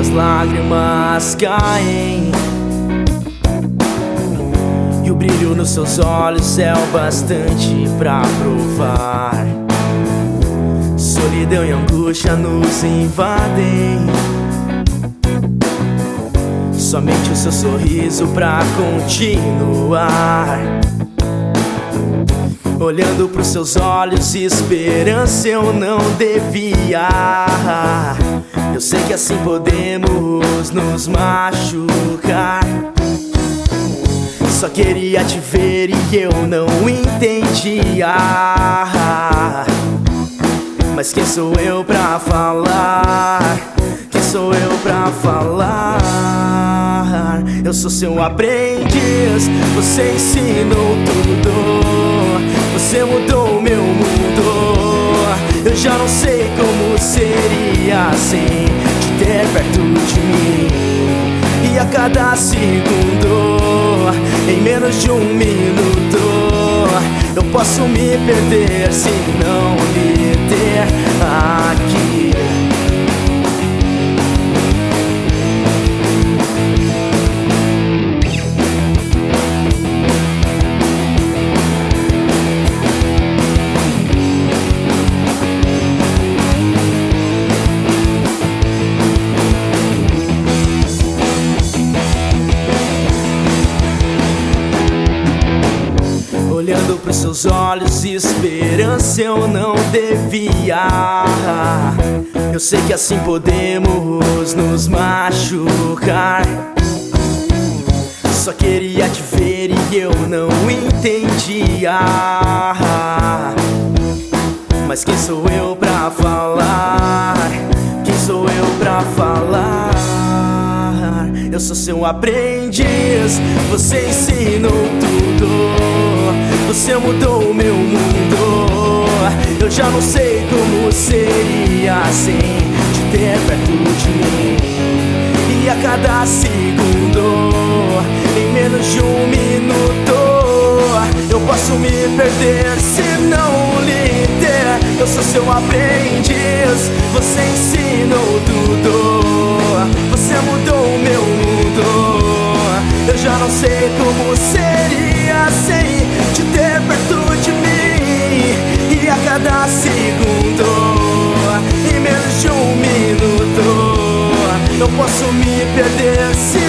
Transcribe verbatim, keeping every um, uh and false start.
as lágrimas caem e o brilho nos seus olhos é o bastante pra provar. Solidão e angústia nos invadem, somente o seu sorriso pra continuar. Olhando pros seus olhos, esperança eu não devia. Eu sei que assim podemos nos machucar. Só queria te ver e eu não entendia. Mas quem sou eu pra falar? Quem sou eu pra falar? Eu sou seu aprendiz, você ensinou tudo, você mudou o meu mundo. Eu já não sei como seria sem te ter perto de mim. E a cada segundo, em menos de um minuto, eu posso me perder se não lhe ter aqui. Olhando pros seus olhos, esperança eu não devia. Eu sei que assim podemos nos machucar. Só queria te ver e eu não entendia. Mas quem sou eu pra falar? Quem sou eu pra falar? Eu sou seu aprendiz, você ensinou tudo, você mudou o meu mundo. Eu já não sei como seria sem te ter perto de mim. E a cada segundo, em menos de um minuto, eu posso me perder se não lhe ter. Eu sou seu aprendiz, você ensinou tudo, você mudou o meu mundo. Eu já não sei como seria sem te ter perto de mim. E a cada segundo, em menos de um minuto, eu posso me perder se